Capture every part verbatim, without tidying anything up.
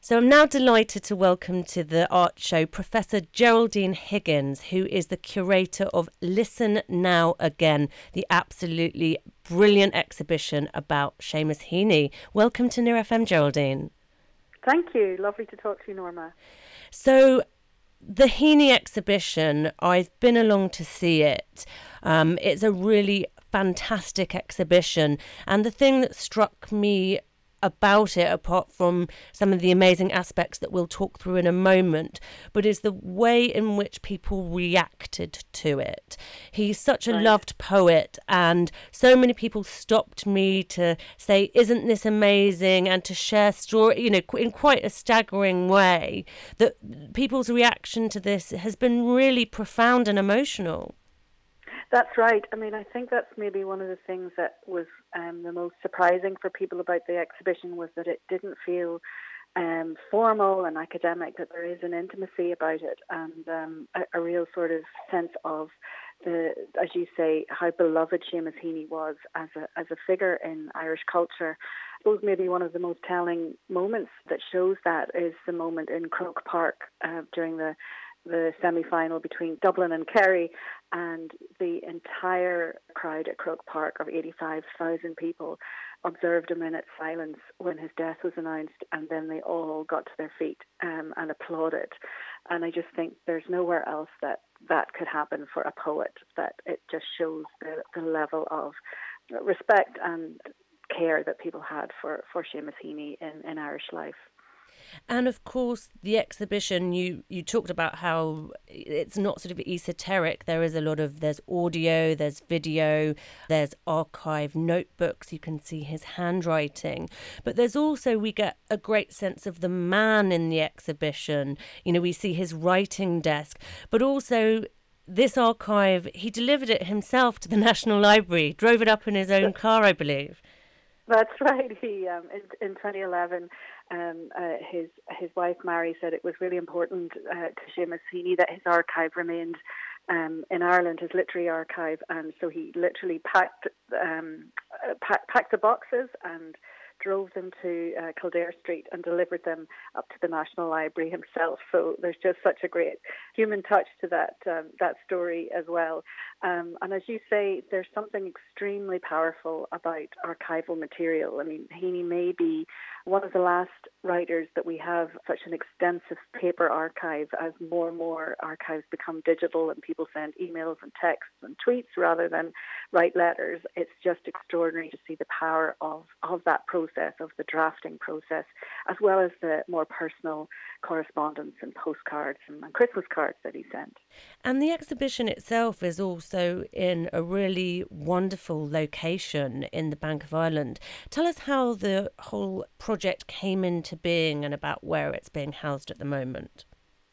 So I'm now delighted to welcome to the art show Professor Geraldine Higgins, who is the curator of Listen Now Again, the absolutely brilliant exhibition about Seamus Heaney. Welcome to Near F M, Geraldine. Thank you. Lovely to talk to you, Norma. So the Heaney exhibition, I've been along to see it. Um, it's a really fantastic exhibition. And the thing that struck me about it, apart from some of the amazing aspects that we'll talk through in a moment, but is the way in which people reacted to it. He's such a Right. loved poet, and so many people stopped me to say, isn't this amazing, and to share story, you know, in quite a staggering way, that people's reaction to this has been really profound and emotional. That's right. I mean, I think that's maybe one of the things that was um, the most surprising for people about the exhibition was that it didn't feel um, formal and academic, that there is an intimacy about it and um, a, a real sort of sense of the, as you say, how beloved Seamus Heaney was as a as a figure in Irish culture. I suppose maybe one of the most telling moments that shows that is the moment in Croke Park uh, during the the semi-final between Dublin and Kerry, and the entire crowd at Croke Park of eighty-five thousand people observed a minute's silence when his death was announced, and then they all got to their feet um, and applauded. And I just think there's nowhere else that that could happen for a poet, that it just shows the, the level of respect and care that people had for, for Seamus Heaney in, in Irish life. And of course, the exhibition, you, you talked about how it's not sort of esoteric. There is a lot of, there's audio, there's video, there's archive notebooks. You can see his handwriting. But there's also, we get a great sense of the man in the exhibition. You know, we see his writing desk, but also this archive, he delivered it himself to the National Library, drove it up in his own car, I believe. That's right. He um, in, in twenty eleven, um, uh, his his wife Mary said it was really important uh, to Seamus Heaney that his archive remained um, in Ireland, his literary archive, and so he literally packed um, uh, pack, packed the boxes and drove them to uh, Kildare Street and delivered them up to the National Library himself. So there's just such a great human touch to that um, that story as well. Um, and as you say, there's something extremely powerful about archival material. I mean, Heaney may be one of the last writers that we have such an extensive paper archive. As more and more archives become digital and people send emails and texts and tweets rather than write letters, it's just extraordinary to see the power of, of that process, of the drafting process, as well as the more personal correspondence and postcards and, and Christmas cards that he sent. And the exhibition itself is also in a really wonderful location in the Bank of Ireland. Tell us how the whole project came into being and about where it's being housed at the moment.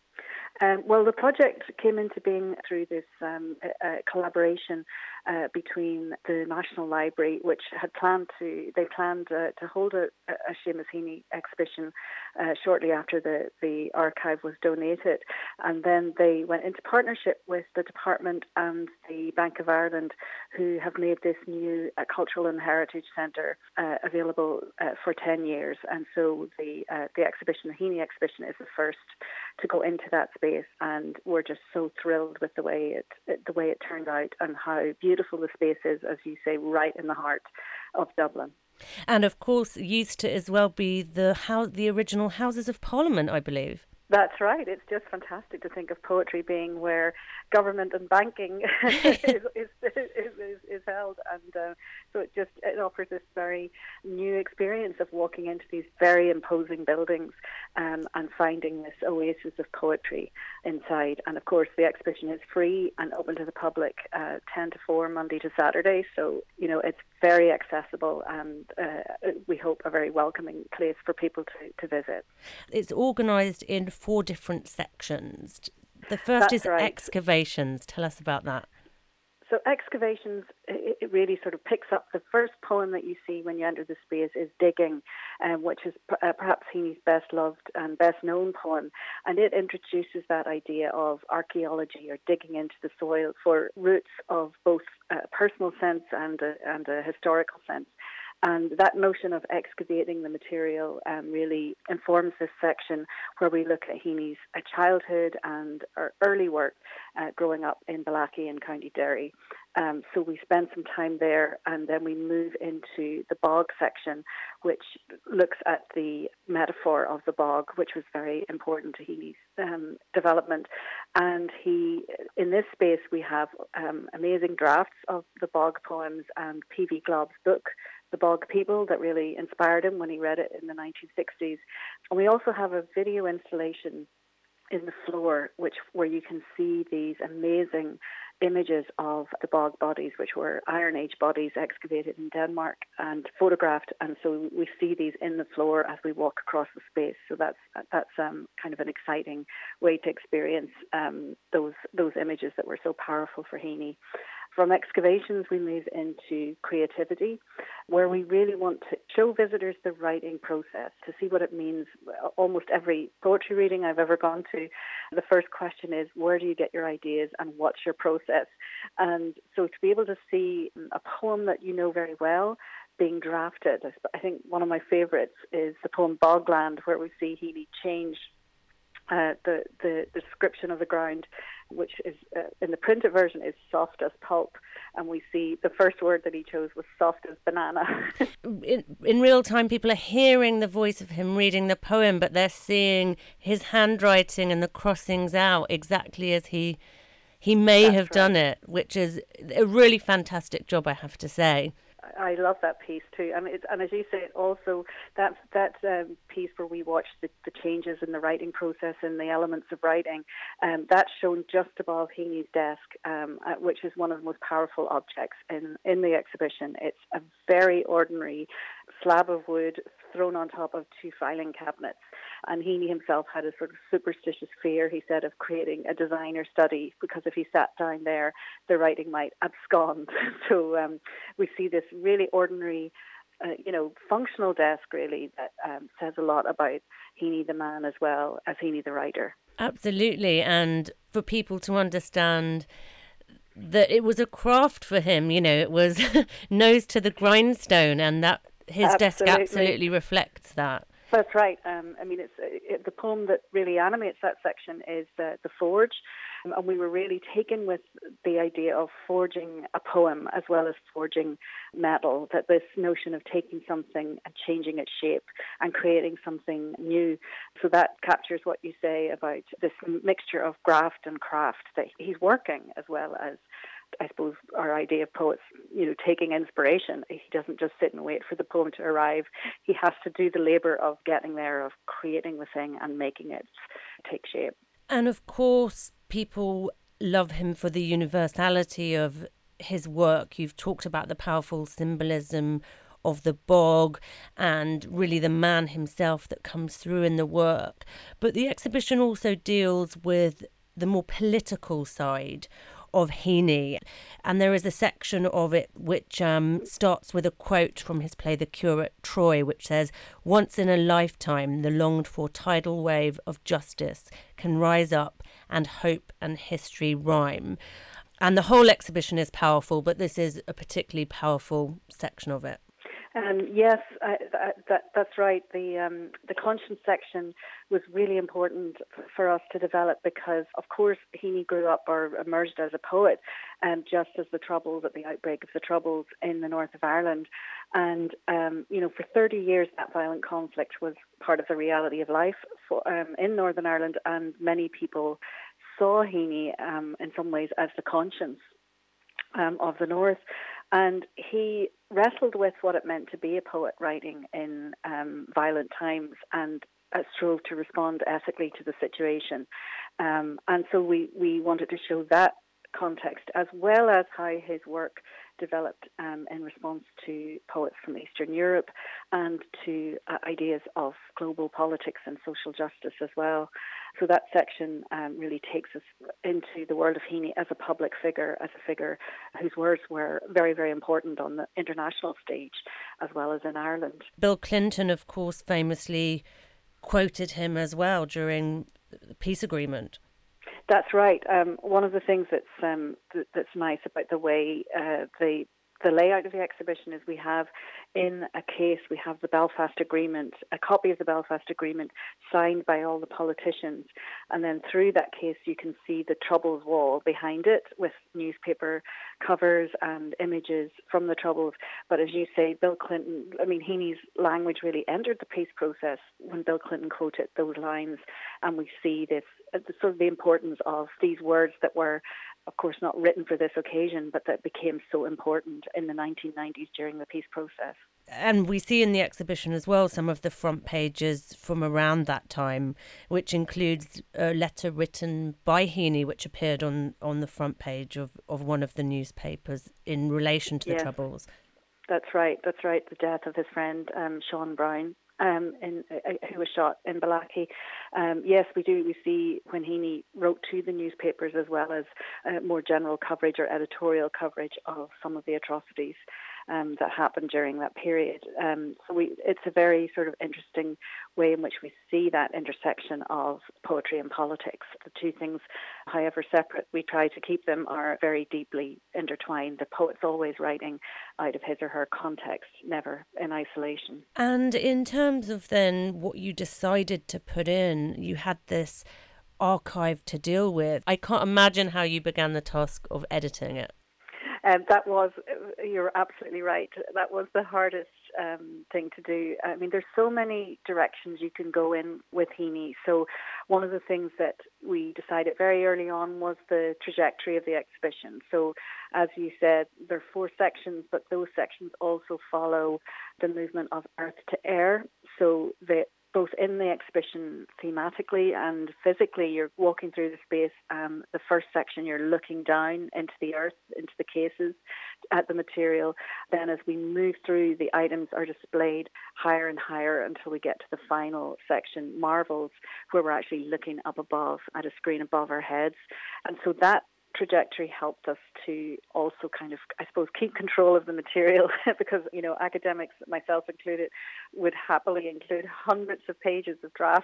Um, well, the project came into being through this um, uh, collaboration uh, between the National Library, which had planned to, they planned uh, to hold a, a Seamus Heaney exhibition uh, shortly after the, the archive was donated. And then they went into partnership with the department and the Bank of Ireland, who have made this new uh, Cultural and Heritage Centre uh, available uh, for ten years. And so the, uh, the exhibition, the Heaney exhibition, is the first to go into that space, and we're just so thrilled with the way it, it the way it turned out and how beautiful the space is, as you say, right in the heart of Dublin. And of course, used to as well be the house, the original Houses of Parliament, I believe. That's right. It's just fantastic to think of poetry being where government and banking is, is, is, is, is held. And uh, so it just it offers this very new experience of walking into these very imposing buildings um, and finding this oasis of poetry inside. And of course, the exhibition is free and open to the public uh, ten to four, Monday to Saturday. So, you know, it's very accessible and uh, we hope a very welcoming place for people to, to visit. It's organised in four different sections. The first That's is right. excavations. Tell us about that. So excavations, it, it really sort of picks up the first poem that you see when you enter the space is Digging, um, which is p- uh, perhaps Heaney's best loved and best known poem. And it introduces that idea of archaeology or digging into the soil for roots of both a personal sense and a, and a historical sense. And that notion of excavating the material um, really informs this section where we look at Heaney's uh, childhood and our early work uh, growing up in Balaky in County Derry. Um, so we spend some time there, and then we move into the bog section, which looks at the metaphor of the bog, which was very important to Heaney's um, development. And he, in this space, we have um, amazing drafts of the bog poems and P V Glob's book, The Bog People, that really inspired him when he read it in the nineteen sixties. And we also have a video installation in the floor, which where you can see these amazing images of the bog bodies, which were Iron Age bodies excavated in Denmark and photographed. And so we see these in the floor as we walk across the space. So that's that's um, kind of an exciting way to experience um, those those images that were so powerful for Heaney. From excavations, we move into creativity, where we really want to show visitors the writing process, to see what it means. Almost every poetry reading I've ever gone to, the first question is, where do you get your ideas and what's your process? And so to be able to see a poem that you know very well being drafted, I think one of my favourites is the poem Bogland, where we see Heaney change Uh, the, the the description of the ground, which is uh, in the printed version is soft as pulp, and we see the first word that he chose was soft as banana. in, in real time, people are hearing the voice of him reading the poem, but they're seeing his handwriting and the crossings out exactly as he he may That's have right. done it, which is a really fantastic job, I have to say. I love that piece too, and it's, and as you say, also that that um, piece where we watch the, the changes in the writing process and the elements of writing, um, that's shown just above Heaney's desk, um, uh, which is one of the most powerful objects in in the exhibition. It's a very ordinary slab of wood thrown on top of two filing cabinets, and Heaney himself had a sort of superstitious fear, he said, of creating a designer study, because if he sat down there, the writing might abscond. So um, we see this really ordinary, uh, you know, functional desk, really, that um, says a lot about Heaney the man as well as Heaney the writer. Absolutely. And for people to understand that it was a craft for him, you know, it was nose to the grindstone, and that his Absolutely. desk absolutely reflects that. That's right. Um, I mean, it's it, the poem that really animates that section is uh, The Forge. Um, and we were really taken with the idea of forging a poem as well as forging metal, that this notion of taking something and changing its shape and creating something new. So that captures what you say about this mixture of graft and craft, that he's working as well as, I suppose, our idea of poets, you know, taking inspiration. He doesn't just sit and wait for the poem to arrive. He has to do the labour of getting there, of creating the thing and making it take shape. And of course, people love him for the universality of his work. You've talked about the powerful symbolism of the bog and really the man himself that comes through in the work. But the exhibition also deals with the more political side of Heaney, and there is a section of it which um, starts with a quote from his play The Curate Troy, which says, "Once in a lifetime the longed for tidal wave of justice can rise up and hope and history rhyme." And the whole exhibition is powerful, but this is a particularly powerful section of it. Um, yes, I, that, that, that's right. The um, the conscience section was really important for us to develop because, of course, Heaney grew up or emerged as a poet um, just as the Troubles, at the outbreak of the Troubles in the north of Ireland. And, um, you know, for thirty years, that violent conflict was part of the reality of life for, um, in Northern Ireland, and many people saw Heaney um, in some ways as the conscience um, of the North. And he wrestled with what it meant to be a poet writing in um, violent times, and uh, strove to respond ethically to the situation. Um, and so we, we wanted to show that context, as well as how his work developed um, in response to poets from Eastern Europe and to uh, ideas of global politics and social justice as well. So that section um, really takes us into the world of Heaney as a public figure, as a figure whose words were very, very important on the international stage as well as in Ireland. Bill Clinton, of course, famously quoted him as well during the peace agreement. That's right. Um, one of the things that's um, th- that's nice about the way uh, the the layout of the exhibition is we have in a case, we have the Belfast Agreement, a copy of the Belfast Agreement signed by all the politicians. And then through that case, you can see the Troubles wall behind it with newspaper covers and images from the Troubles. But as you say, Bill Clinton, I mean, Heaney's language really entered the peace process when Bill Clinton quoted those lines. And we see this, sort of the importance of these words that were, of course, not written for this occasion, but that became so important in the nineteen nineties during the peace process. And we see in the exhibition as well some of the front pages from around that time, which includes a letter written by Heaney, which appeared on, on the front page of, of one of the newspapers in relation to the yes, Troubles. That's right, that's right, the death of his friend um, Sean Brown. Um, in, uh, who was shot in Bellaghy. Um, yes, we do. We see when Heaney wrote to the newspapers as well as uh, more general coverage or editorial coverage of some of the atrocities um, that happened during that period. Um, so we, it's a very sort of interesting way in which we see that intersection of poetry and politics. The two things, however separate we try to keep them, are very deeply intertwined. The poet's always writing out of his or her context, never in isolation. And in terms of then what you decided to put in, you had this archive to deal with. I can't imagine how you began the task of editing it. And that was, you're absolutely right, that was the hardest um, thing to do. I mean, there's so many directions you can go in with Heaney. So one of the things that we decided very early on was the trajectory of the exhibition. So as you said, there are four sections, but those sections also follow the movement of earth to air. So the both in the exhibition thematically and physically, you're walking through the space. Um, the first section, you're looking down into the earth, into the cases, at the material. Then as we move through, the items are displayed higher and higher until we get to the final section, Marvels, where we're actually looking up above at a screen above our heads. And so that trajectory helped us to also kind of, I suppose, keep control of the material because, you know, academics, myself included, would happily include hundreds of pages of drafts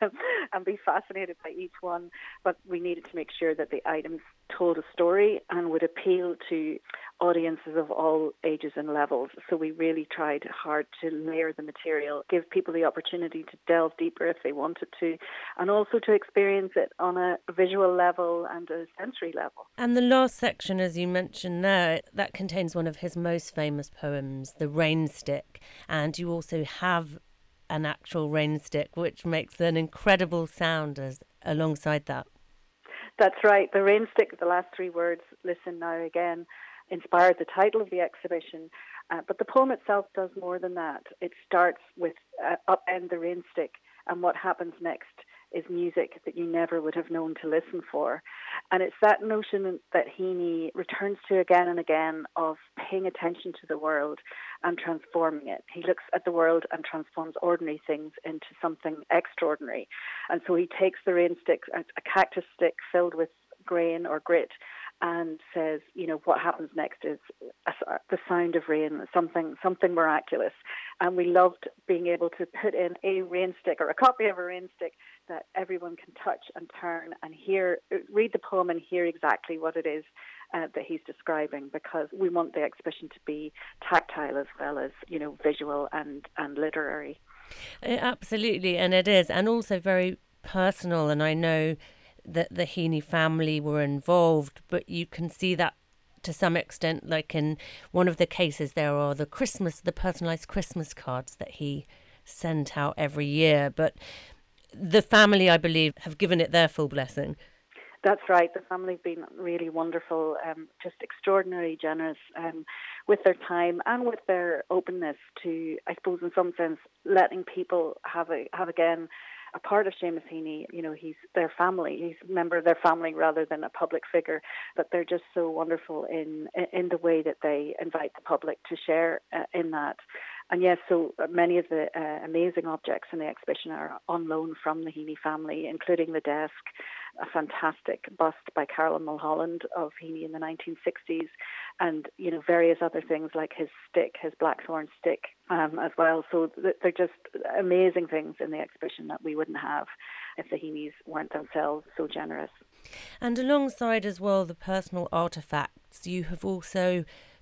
and be fascinated by each one. But we needed to make sure that the items told a story and would appeal to audiences of all ages and levels. So we really tried hard to layer the material, give people the opportunity to delve deeper if they wanted to, and also to experience it on a visual level and a sensory level. And the last section, as you mentioned there, that contains one of his most famous poems, The Rain Stick. And you also have an actual rain stick, which makes an incredible sound as alongside that. That's right. The rain stick, the last three words, listen now again, inspired the title of the exhibition. Uh, but the poem itself does more than that. It starts with uh, upend the rain stick, and what happens next is music that you never would have known to listen for. And it's that notion that Heaney returns to again and again of paying attention to the world and transforming it. He looks at the world and transforms ordinary things into something extraordinary. And so he takes the rain stick, a cactus stick filled with grain or grit, and says, you know, what happens next is a, the sound of rain, something something miraculous. And we loved being able to put in a rain stick or a copy of a rain stick that everyone can touch and turn and hear, read the poem and hear exactly what it is uh, that he's describing, because we want the exhibition to be tactile as well as, you know, visual and, and literary. Absolutely, and it is, and also very personal. And I know that the Heaney family were involved, but you can see that to some extent, like in one of the cases, there are the Christmas, the personalised Christmas cards that he sent out every year. But the family, I believe, have given it their full blessing. That's right. The family have been really wonderful, um, just extraordinarily generous um, with their time and with their openness to, I suppose, in some sense, letting people have a, have again a part of Seamus Heaney. You know, he's their family. He's a member of their family rather than a public figure. But they're just so wonderful in in the way that they invite the public to share uh, in that. And yes, so many of the uh, amazing objects in the exhibition are on loan from the Heaney family, including the desk, a fantastic bust by Carolyn Mulholland of Heaney in the nineteen sixties, and, you know, various other things like his stick, his blackthorn stick um, as well. So they're just amazing things in the exhibition that we wouldn't have if the Heaneys weren't themselves so generous. And alongside as well the personal artefacts, you have also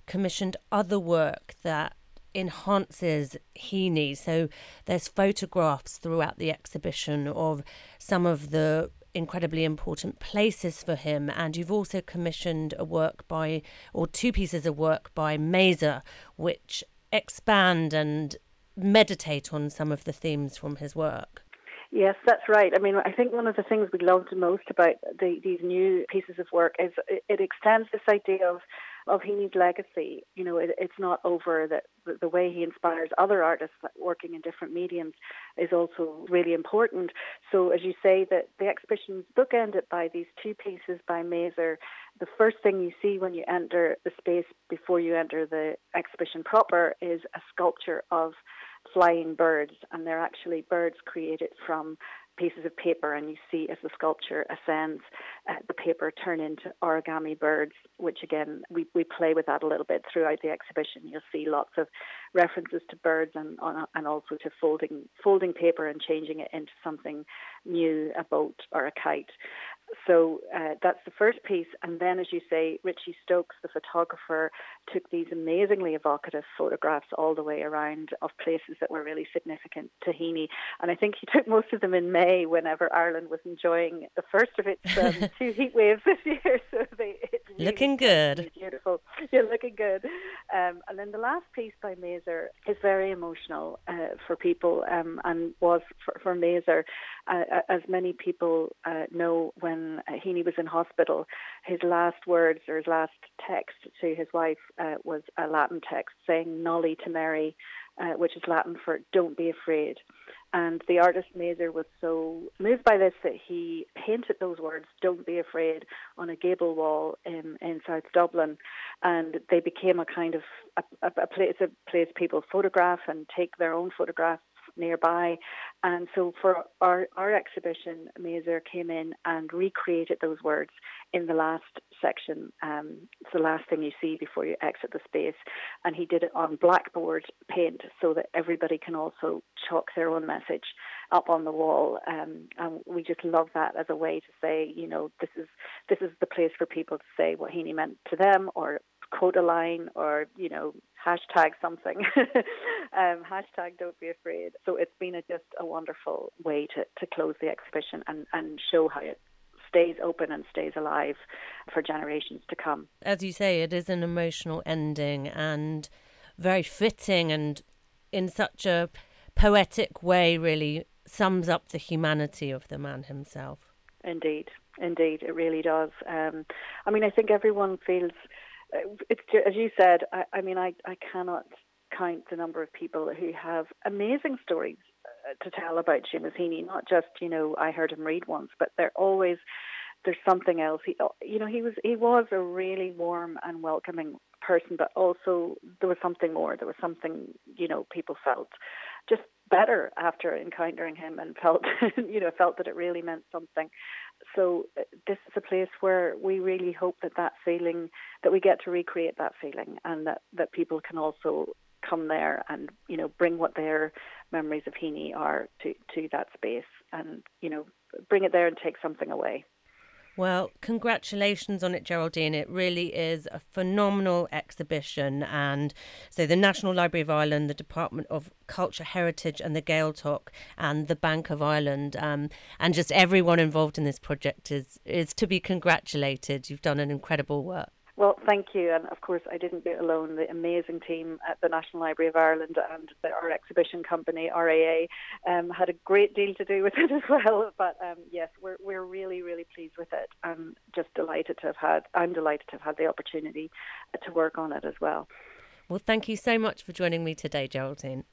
commissioned other work that enhances Heaney. So there's photographs throughout the exhibition of some of the incredibly important places for him, and you've also commissioned a work by, or two pieces of work by Mazer, which expand and meditate on some of the themes from his work. Yes, that's right. I mean, I think one of the things we loved most about the, these new pieces of work is it, it extends this idea of of Heaney's legacy. You know, it, it's not over. That the, the way he inspires other artists working in different mediums is also really important. So, as you say, that the exhibition's bookended by these two pieces by Mazer. The first thing you see when you enter the space before you enter the exhibition proper is a sculpture of flying birds, and they're actually birds created from pieces of paper, and you see as the sculpture ascends, uh, the paper turn into origami birds, which again, we, we play with that a little bit throughout the exhibition. You'll see lots of references to birds and and also to folding folding paper and changing it into something new, a boat or a kite. So uh, that's the first piece. And then, as you say, Richie Stokes, the photographer, took these amazingly evocative photographs all the way around of places that were really significant to Heaney. And I think he took most of them in May, whenever Ireland was enjoying the first of its um, two heat waves this year. So they it's really looking good. Beautiful. You're looking good. Um, and then the last piece by Mazer is very emotional uh, for people, um, and was for, for Mazer, uh, as many people uh, know, when Heaney was in hospital, his last words or his last text to his wife uh, was a Latin text saying "Noli timere," uh, which is Latin for "Don't be afraid." And the artist Mazer was so moved by this that he painted those words, "Don't be afraid," on a gable wall in, in South Dublin. And they became a kind of a, a, a place, a place people photograph and take their own photographs nearby. And so for our, our exhibition, Mazer came in and recreated those words in the last section. Um, it's the last thing you see before you exit the space. And he did it on blackboard paint so that everybody can also chalk their own message up on the wall. Um, and we just love that as a way to say, you know, this is this is the place for people to say what Heaney meant to them, or quote a line, or, you know, hashtag something. um, hashtag don't be afraid. So it's been a, just a wonderful way to, to close the exhibition and, and show how it stays open and stays alive for generations to come. As you say, it is an emotional ending and very fitting, and in such a poetic way really sums up the humanity of the man himself. Indeed, indeed, it really does. Um, I mean, I think everyone feels... It's, as you said, I, I mean, I, I cannot count the number of people who have amazing stories to tell about Seamus Heaney. Not just, you know, I heard him read once, but they're always, there's something else. He, you know, he was he was a really warm and welcoming person, but also there was something more. There was something, you know, people felt just better after encountering him, and felt, you know, felt that it really meant something. So this is a place where we really hope that that feeling, that we get to recreate that feeling, and that, that people can also come there and, you know, bring what their memories of Heaney are to, to that space, and, you know, bring it there and take something away. Well, congratulations on it, Geraldine. It really is a phenomenal exhibition. And so the National Library of Ireland, the Department of Culture, Heritage and the Gaeltacht, and the Bank of Ireland, um, and just everyone involved in this project is, is to be congratulated. You've done an incredible work. Well, thank you. And of course, I didn't do it alone. The amazing team at the National Library of Ireland and the, our exhibition company, R A A, um, had a great deal to do with it as well. But um, yes, we're we're really, really pleased with it. I'm just delighted to have had, I'm delighted to have had the opportunity to work on it as well. Well, thank you so much for joining me today, Geraldine.